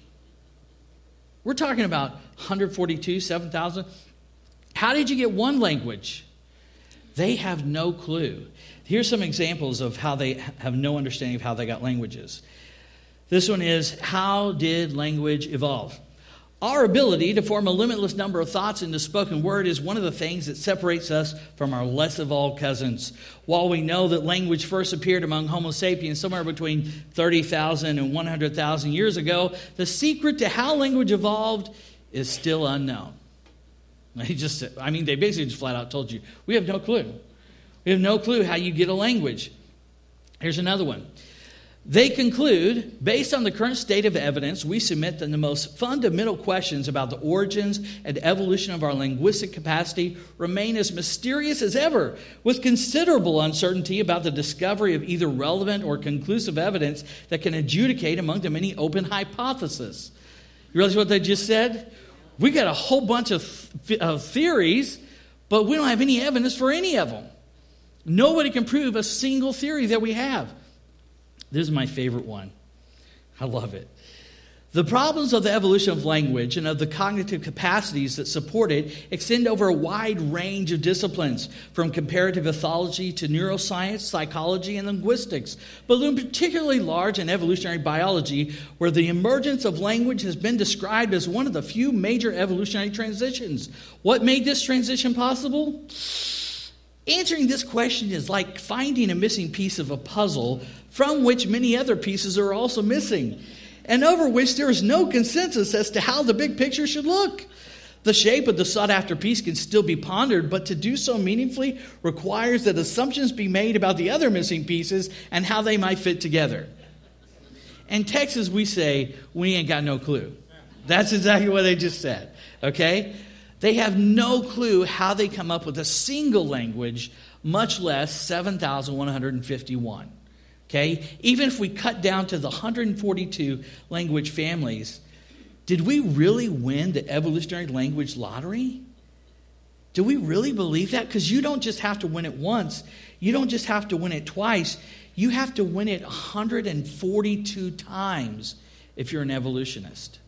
[SPEAKER 1] We're talking about one hundred forty-two, seven thousand. How did you get one language? They have no clue. Here's some examples of how they have no understanding of how they got languages. This one is, how did language evolve? Our ability to form a limitless number of thoughts into spoken word is one of the things that separates us from our less evolved cousins. While we know that language first appeared among Homo sapiens somewhere between thirty thousand and one hundred thousand years ago, the secret to how language evolved is still unknown. They just, I mean, they basically just flat out told you, we have no clue. We have no clue how you get a language. Here's another one. They conclude, based on the current state of evidence, we submit that the most fundamental questions about the origins and evolution of our linguistic capacity remain as mysterious as ever, with considerable uncertainty about the discovery of either relevant or conclusive evidence that can adjudicate among the many open hypotheses. You realize what they just said? We got a whole bunch of, th- of theories, but we don't have any evidence for any of them. Nobody can prove a single theory that we have. This is my favorite one. I love it. The problems of the evolution of language and of the cognitive capacities that support it extend over a wide range of disciplines, from comparative ethology to neuroscience, psychology, and linguistics, but loom particularly large in evolutionary biology, where the emergence of language has been described as one of the few major evolutionary transitions. What made this transition possible? Answering this question is like finding a missing piece of a puzzle from which many other pieces are also missing, and over which there is no consensus as to how the big picture should look. The shape of the sought-after piece can still be pondered, but to do so meaningfully requires that assumptions be made about the other missing pieces and how they might fit together. In Texas, we say, we ain't got no clue. That's exactly what they just said, okay? They have no clue how they come up with a single language, much less seven thousand one hundred fifty-one. Okay? Even if we cut down to the one hundred forty-two language families, did we really win the evolutionary language lottery? Do we really believe that? Because you don't just have to win it once. You don't just have to win it twice. You have to win it one hundred forty-two times if you're an evolutionist.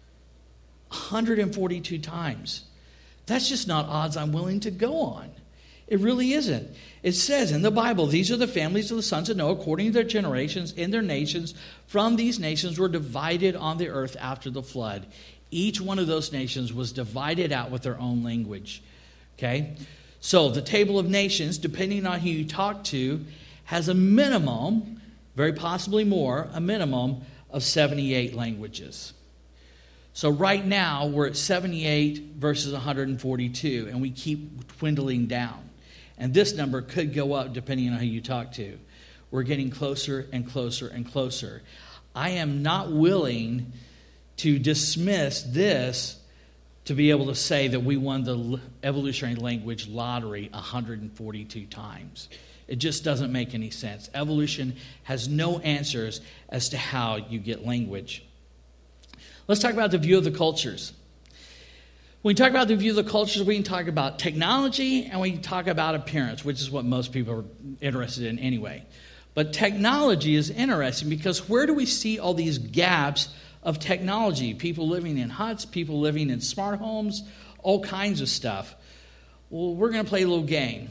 [SPEAKER 1] one hundred forty-two times. That's just not odds I'm willing to go on. It really isn't. It says in the Bible, these are the families of the sons of Noah according to their generations in their nations. From these nations were divided on the earth after the flood. Each one of those nations was divided out with their own language. Okay? So the Table of Nations, depending on who you talk to, has a minimum, very possibly more, a minimum of seventy-eight languages. So right now, we're at seventy-eight versus one hundred forty-two, and we keep dwindling down. And this number could go up depending on who you talk to. We're getting closer and closer and closer. I am not willing to dismiss this to be able to say that we won the evolutionary language lottery one hundred forty-two times. It just doesn't make any sense. Evolution has no answers as to how you get language. Let's talk about the view of the cultures. When we talk about the view of the cultures, we can talk about technology and we can talk about appearance, which is what most people are interested in anyway. But technology is interesting because where do we see all these gaps of technology? People living in huts, people living in smart homes, all kinds of stuff. Well, we're going to play a little game.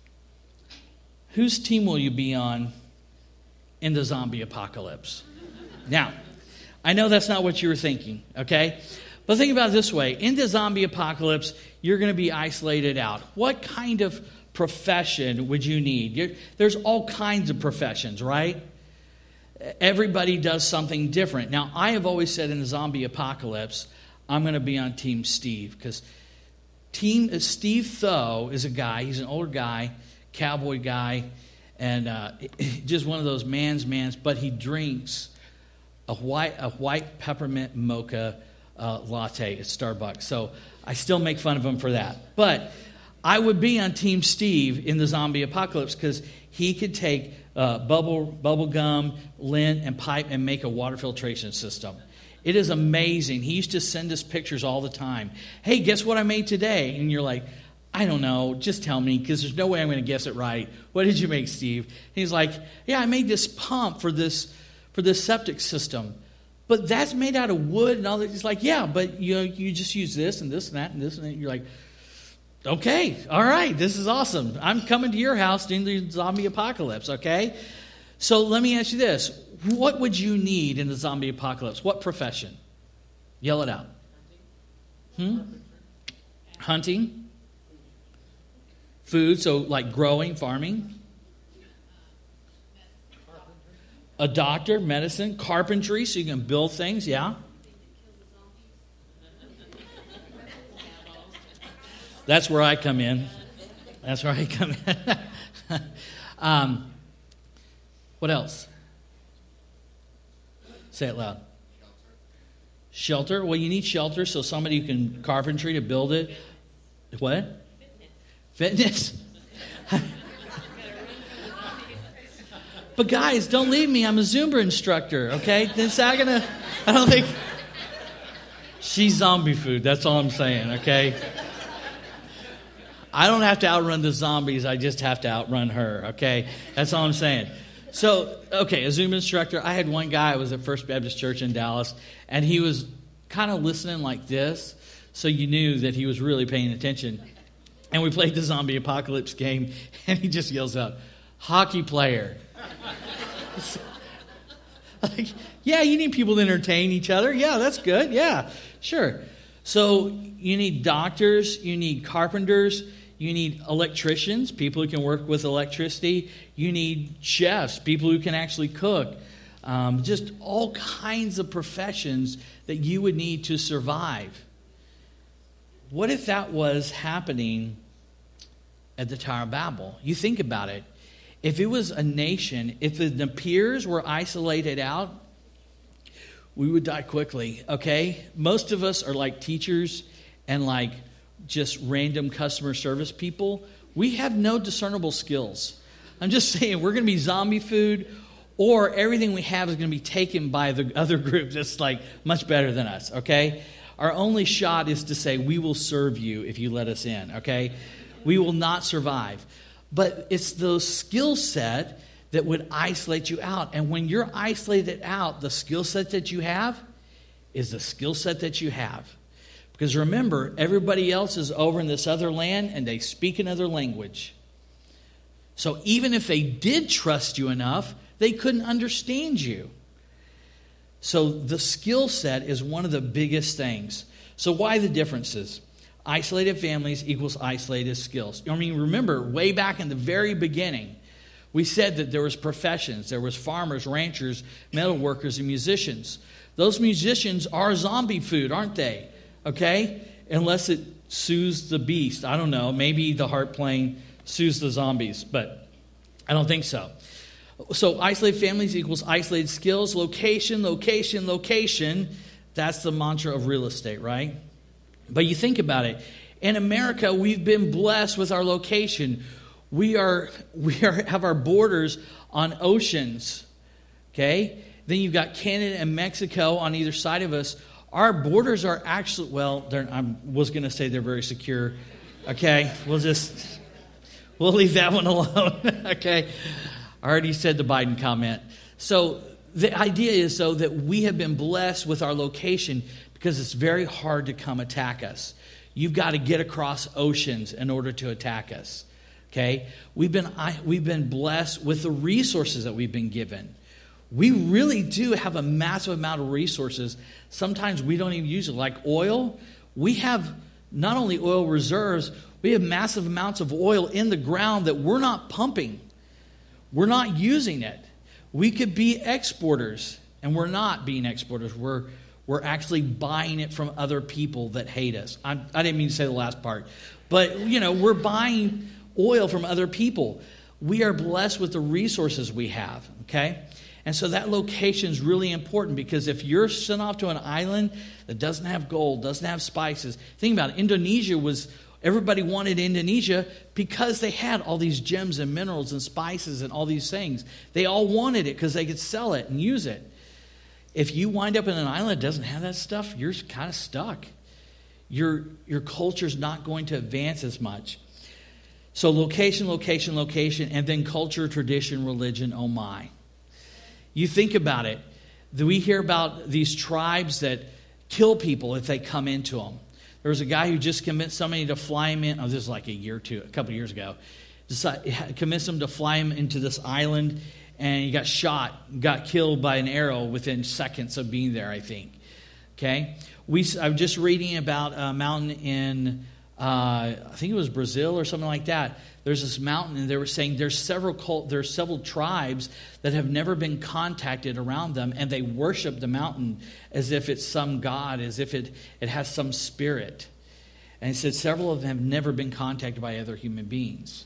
[SPEAKER 1] Whose team will you be on in the zombie apocalypse? Now, I know that's not what you were thinking, okay? But think about it this way. In the zombie apocalypse, you're going to be isolated out. What kind of profession would you need? You're, there's all kinds of professions, right? Everybody does something different. Now, I have always said in the zombie apocalypse, I'm going to be on Team Steve. Because Team Steve Tho is a guy, he's an older guy, cowboy guy, and uh, just one of those man's mans. But he drinks a white a white peppermint mocha uh, latte at Starbucks. So I still make fun of him for that. But I would be on Team Steve in the zombie apocalypse because he could take uh, bubble bubble gum, lint, and pipe and make a water filtration system. It is amazing. He used to send us pictures all the time. Hey, guess what I made today? And you're like, I don't know. Just tell me, because there's no way I'm going to guess it right. What did you make, Steve? And he's like, yeah, I made this pump for this for this septic system. But that's made out of wood and all that. He's like, yeah, but you know, you just use this and this and that and this and that. You're like, okay, all right, this is awesome. I'm coming to your house during the zombie apocalypse, okay? So let me ask you this. What would you need in the zombie apocalypse? What profession? Yell it out. Hmm? Hunting? Food, so like growing, farming? A doctor, medicine, carpentry, so you can build things, yeah? That's where I come in. That's where I come in. um, what else? Say it loud. Shelter. Shelter. Well, you need shelter so somebody who can carpentry to build it. What? Fitness. Fitness? But guys, don't leave me. I'm a Zumba instructor, okay? It's not gonna, I don't think. She's zombie food. That's all I'm saying, okay? I don't have to outrun the zombies. I just have to outrun her, okay? That's all I'm saying. So, okay, a Zumba instructor. I had one guy, I was at First Baptist Church in Dallas, and he was kind of listening like this, so you knew that he was really paying attention. And we played the zombie apocalypse game, and he just yells out, hockey player. Like, yeah, you need people to entertain each other. Yeah, that's good. Yeah, sure. So you need doctors, you need carpenters, you need electricians, people who can work with electricity. You need chefs, people who can actually cook. Um, just all kinds of professions that you would need to survive. What if that was happening at the Tower of Babel? You think about it. If it was a nation, if the peers were isolated out, we would die quickly, okay? Most of us are like teachers and like just random customer service people. We have no discernible skills. I'm just saying, we're going to be zombie food, or everything we have is going to be taken by the other group that's like much better than us, okay? Our only shot is to say, we will serve you if you let us in, okay? We will not survive. But it's the skill set that would isolate you out. And when you're isolated out, the skill set that you have is the skill set that you have. Because remember, everybody else is over in this other land and they speak another language. So even if they did trust you enough, they couldn't understand you. So the skill set is one of the biggest things. So why the differences? Isolated families equals isolated skills. I mean, remember, way back in the very beginning, we said that there was professions. There was farmers, ranchers, metal workers, and musicians. Those musicians are zombie food, aren't they? Okay? Unless it soothes the beast. I don't know. Maybe the harp playing soothes the zombies, but I don't think so. So isolated families equals isolated skills. Location, location, location. That's the mantra of real estate, right? But you think about it. In America, we've been blessed with our location. We are we are have our borders on oceans. Okay? Then you've got Canada and Mexico on either side of us. Our borders are actually, well, I was going to say they're very secure. Okay? We'll just, we'll leave that one alone. Okay? I already said the Biden comment. So the idea is, though, that we have been blessed with our location because it's very hard to come attack us. You've got to get across oceans in order to attack us. Okay? We've been we've been blessed with the resources that we've been given. We really do have a massive amount of resources. Sometimes we don't even use it. Like oil, we have not only oil reserves, we have massive amounts of oil in the ground that we're not pumping. We're not using it. We could be exporters, and we're not being exporters. We're We're actually buying it from other people that hate us. I'm, I didn't mean to say the last part. But, you know, we're buying oil from other people. We are blessed with the resources we have, okay? And so that location is really important, because if you're sent off to an island that doesn't have gold, doesn't have spices, think about it. Indonesia was, everybody wanted Indonesia because they had all these gems and minerals and spices and all these things. They all wanted it because they could sell it and use it. If you wind up in an island that doesn't have that stuff, you're kind of stuck. Your, your culture's not going to advance as much. So location, location, location, and then culture, tradition, religion, oh my. You think about it. We hear about these tribes that kill people if they come into them. There was a guy who just convinced somebody to fly him in. Oh, this was like a year or two, a couple of years ago. Decided, convinced him to fly him into this island, and he got shot, got killed by an arrow within seconds of being there, I think. Okay? We, I was just reading about a mountain in, uh, I think it was Brazil or something like that. There's this mountain, and they were saying there's several cult, there's several tribes that have never been contacted around them, and they worship the mountain as if it's some god, as if it, it has some spirit. And it said several of them have never been contacted by other human beings.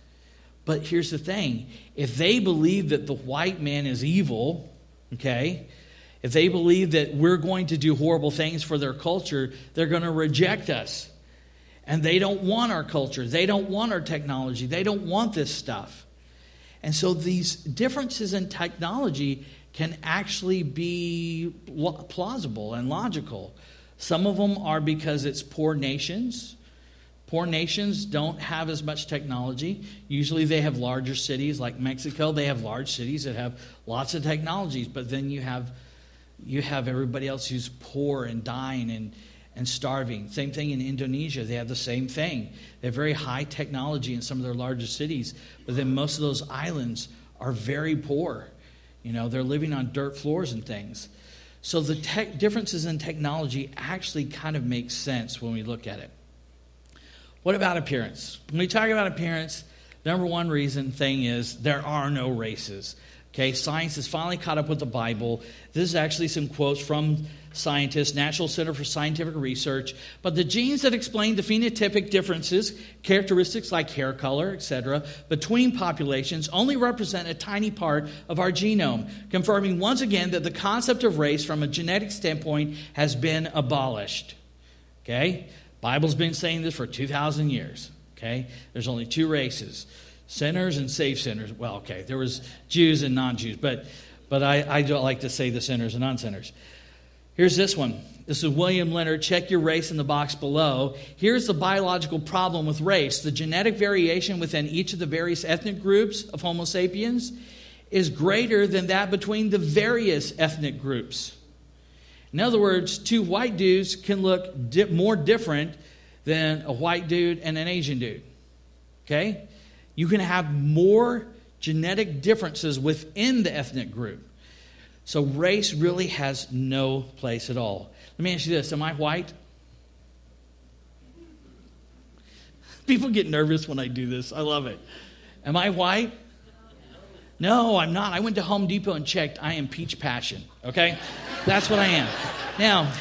[SPEAKER 1] But here's the thing. If they believe that the white man is evil, okay, if they believe that we're going to do horrible things for their culture, they're going to reject us. And they don't want our culture. They don't want our technology. They don't want this stuff. And so these differences in technology can actually be plausible and logical. Some of them are because it's poor nations. Poor nations don't have as much technology. Usually they have larger cities like Mexico. They have large cities that have lots of technologies. But then you have you have everybody else who's poor and dying and and starving. Same thing in Indonesia. They have the same thing. They have very high technology in some of their largest cities, but then most of those islands are very poor. You know, they're living on dirt floors and things. So the tech differences in technology actually kind of make sense when we look at it. What about appearance? When we talk about appearance, number one reason thing is there are no races. Okay, science has finally caught up with the Bible. This is actually some quotes from scientists, National Center for Scientific Research. But the genes that explain the phenotypic differences, characteristics like hair color, et cetera, between populations only represent a tiny part of our genome, confirming once again that the concept of race from a genetic standpoint has been abolished. Okay? Bible's been saying this for two thousand years. Okay? There's only two races. Sinners and saved sinners. Well, okay, there was Jews and non-Jews, but but I, I don't like to say the sinners and non-sinners. Here's this one. This is William Leonard. Check your race in the box below. Here's the biological problem with race. The genetic variation within each of the various ethnic groups of Homo sapiens is greater than that between the various ethnic groups. In other words, two white dudes can look di- more different than a white dude and an Asian dude. Okay? You can have more genetic differences within the ethnic group. So race really has no place at all. Let me ask you this. Am I white? People get nervous when I do this. I love it. Am I white? No, I'm not. I went to Home Depot and checked. I am peach passion. Okay? That's what I am. Now,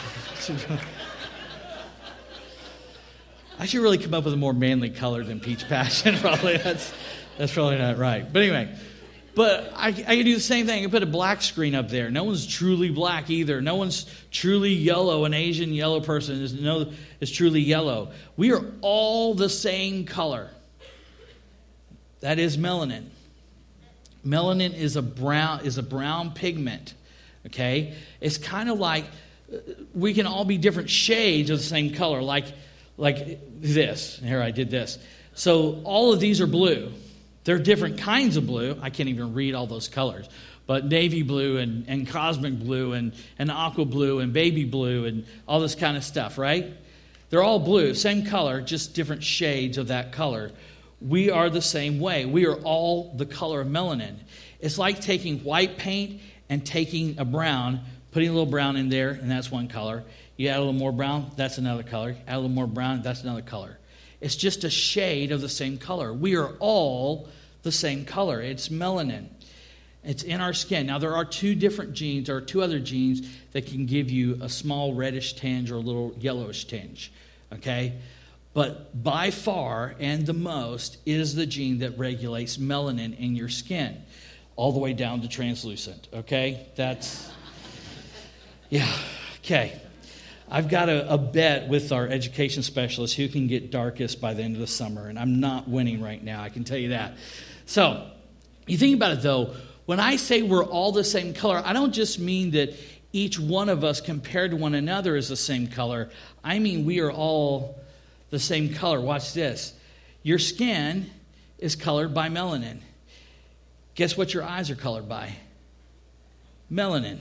[SPEAKER 1] I should really come up with a more manly color than peach passion. Probably that's that's probably not right. But anyway, but I, I can do the same thing. I can put a black screen up there. No one's truly black either. No one's truly yellow. An Asian yellow person is no is truly yellow. We are all the same color. That is melanin. Melanin is a brown is a brown pigment. Okay, it's kind of like we can all be different shades of the same color, like. Like this. Here, I did this. So all of these are blue. They're different kinds of blue. I can't even read all those colors. But navy blue and, and cosmic blue and, and aqua blue and baby blue and all this kind of stuff, right? They're all blue, same color, just different shades of that color. We are the same way. We are all the color of melanin. It's like taking white paint and taking a brown, putting a little brown in there, and that's one color. You add a little more brown, that's another color. Add a little more brown, that's another color. It's just a shade of the same color. We are all the same color. It's melanin. It's in our skin. Now, there are two different genes, there are two other genes that can give you a small reddish tinge or a little yellowish tinge. Okay? But by far and the most is the gene that regulates melanin in your skin, all the way down to translucent, okay? That's, yeah, okay. I've got a, a bet with our education specialist who can get darkest by the end of the summer, and I'm not winning right now, I can tell you that. So, you think about it though, when I say we're all the same color, I don't just mean that each one of us compared to one another is the same color. I mean we are all the same color. Watch this. Your skin is colored by melanin. Guess what your eyes are colored by? Melanin.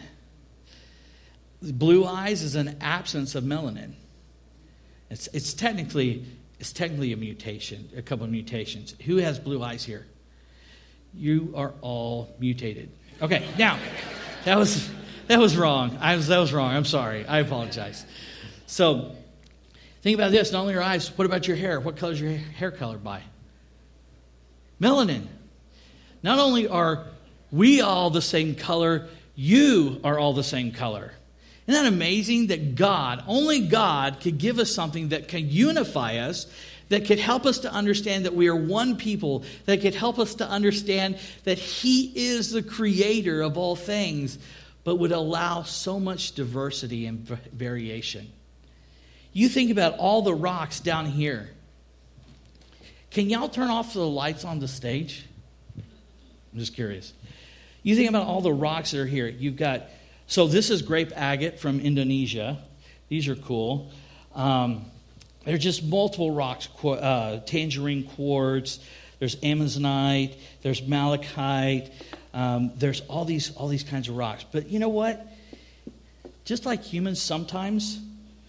[SPEAKER 1] Blue eyes is an absence of melanin. It's it's technically it's technically a mutation, a couple of mutations. Who has blue eyes here? You are all mutated. Okay, now that was that was wrong. I was that was wrong. I'm sorry. I apologize. So think about this. Not only your eyes. What about your hair? What color is your hair colored by? Melanin. Not only are we all the same color, you are all the same color. Isn't that amazing that God, only God, could give us something that can unify us, that could help us to understand that we are one people, that could help us to understand that He is the creator of all things, but would allow so much diversity and variation. You think about all the rocks down here. Can y'all turn off the lights on the stage? I'm just curious. You think about all the rocks that are here. You've got, so this is grape agate from Indonesia. These are cool. Um, There's just multiple rocks, uh, tangerine quartz, there's amazonite, there's malachite, um, there's all these all these kinds of rocks. But you know what? Just like humans, sometimes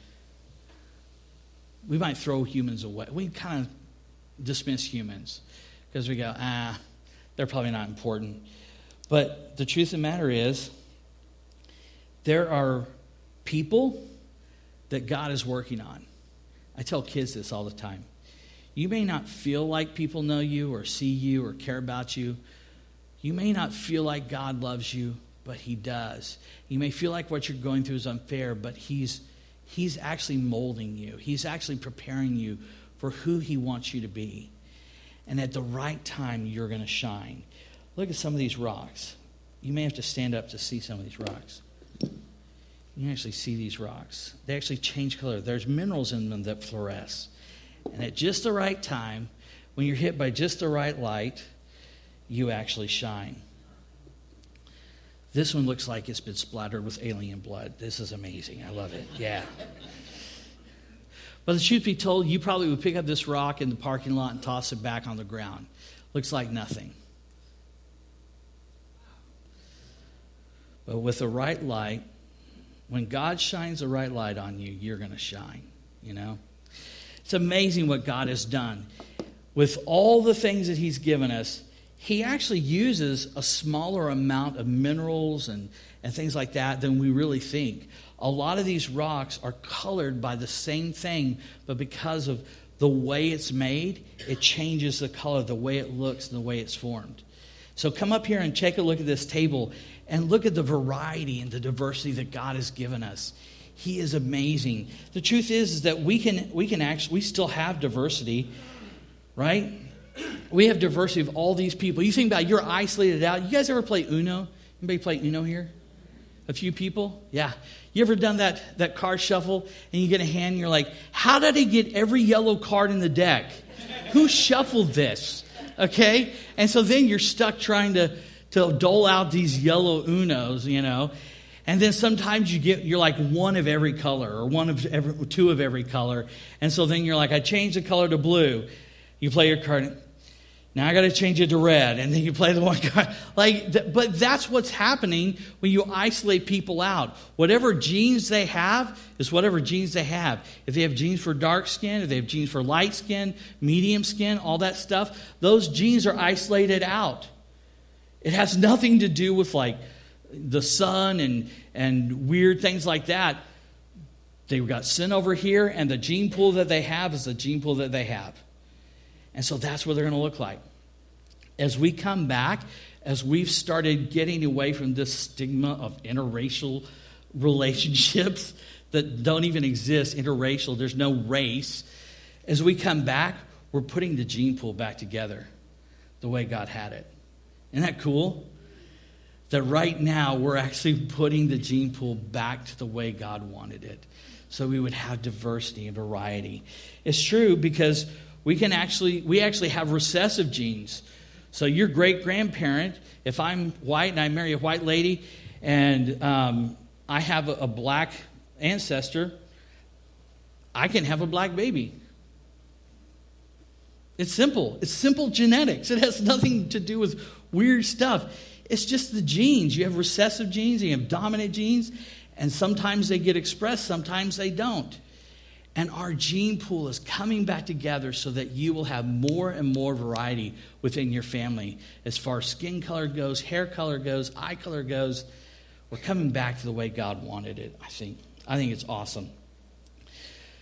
[SPEAKER 1] we might throw humans away. We kind of dismiss humans because we go, ah, they're probably not important. But the truth of the matter is, there are people that God is working on. I tell kids this all the time. You may not feel like people know you or see you or care about you. You may not feel like God loves you, but He does. You may feel like what you're going through is unfair, but He's He's actually molding you. He's actually preparing you for who He wants you to be. And at the right time, you're going to shine. Look at some of these rocks. You may have to stand up to see some of these rocks. You can actually see these rocks. They actually change color. There's minerals in them that fluoresce. And at just the right time, when you're hit by just the right light, you actually shine. This one looks like it's been splattered with alien blood. This is amazing. I love it. Yeah. But the truth be told, you probably would pick up this rock in the parking lot and toss it back on the ground. Looks like nothing. But with the right light, when God shines the right light on you, you're going to shine, you know. It's amazing what God has done. With all the things that He's given us, He actually uses a smaller amount of minerals and, and things like that than we really think. A lot of these rocks are colored by the same thing, but because of the way it's made, it changes the color, the way it looks, and the way it's formed. So come up here and take a look at this table and look at the variety and the diversity that God has given us. He is amazing. The truth is, is that we can we can actually we still have diversity, right? We have diversity of all these people. You think about it, you're isolated out. You guys ever play Uno? Anybody play Uno here? A few people? Yeah. You ever done that that card shuffle and you get a hand and you're like, how did I get every yellow card in the deck? Who shuffled this? Okay? And so then you're stuck trying to to dole out these yellow Unos, you know. And then sometimes you get, you're like one of every color or one of every, two of every color. And so then you're like, I changed the color to blue. You play your card. Now I got to change it to red. And then you play the one card. Like, th- but that's what's happening when you isolate people out. Whatever genes they have is whatever genes they have. If they have genes for dark skin, if they have genes for light skin, medium skin, all that stuff, those genes are isolated out. It has nothing to do with like the sun and, and weird things like that. They've got sin over here, and the gene pool that they have is the gene pool that they have. And so that's what they're going to look like. As we come back, as we've started getting away from this stigma of interracial relationships that don't even exist, interracial, there's no race. as we come back, we're putting the gene pool back together the way God had it. Isn't that cool? That right now we're actually putting the gene pool back to the way God wanted it. So we would have diversity and variety. It's true because we can actually, we actually have recessive genes. So your great-grandparent, if I'm white and I marry a white lady and um, I have a, a black ancestor, I can have a black baby. It's simple. It's simple genetics. It has nothing to do with weird stuff. It's just the genes. You have recessive genes, you have dominant genes, and sometimes they get expressed, sometimes they don't. And our gene pool is coming back together so that you will have more and more variety within your family. As far as skin color goes, hair color goes, eye color goes, we're coming back to the way God wanted it, I think. I think it's awesome. It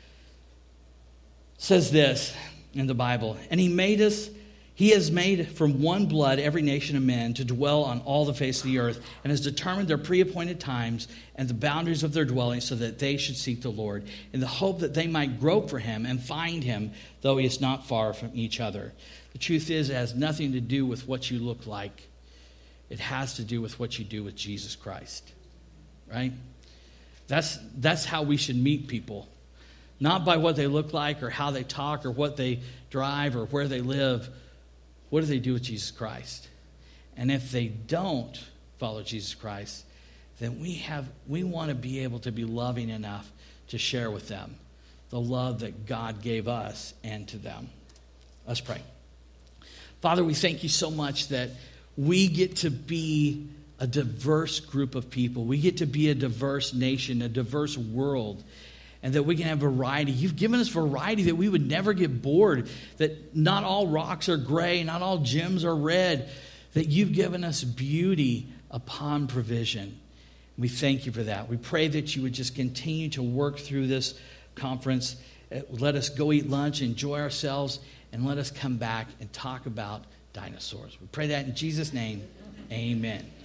[SPEAKER 1] says this in the Bible, and he made us, he has made from one blood every nation of men to dwell on all the face of the earth, and has determined their pre-appointed times and the boundaries of their dwelling so that they should seek the Lord, in the hope that they might grope for him and find him, though he is not far from each other. The truth is, it has nothing to do with what you look like. It has to do with what you do with Jesus Christ. Right? That's, that's how we should meet people. Not by what they look like or how they talk or what they drive or where they live. What do they do with Jesus Christ? And if they don't follow Jesus Christ, then we have we want to be able to be loving enough to share with them the love that God gave us and to them. Let's pray. Father, we thank you so much that we get to be a diverse group of people. We get to be a diverse nation, a diverse world, and that we can have variety. You've given us variety that we would never get bored, that not all rocks are gray, not all gems are red, that you've given us beauty upon provision. We thank you for that. We pray that you would just continue to work through this conference. Let us go eat lunch, enjoy ourselves, and let us come back and talk about dinosaurs. We pray that in Jesus' name. Amen.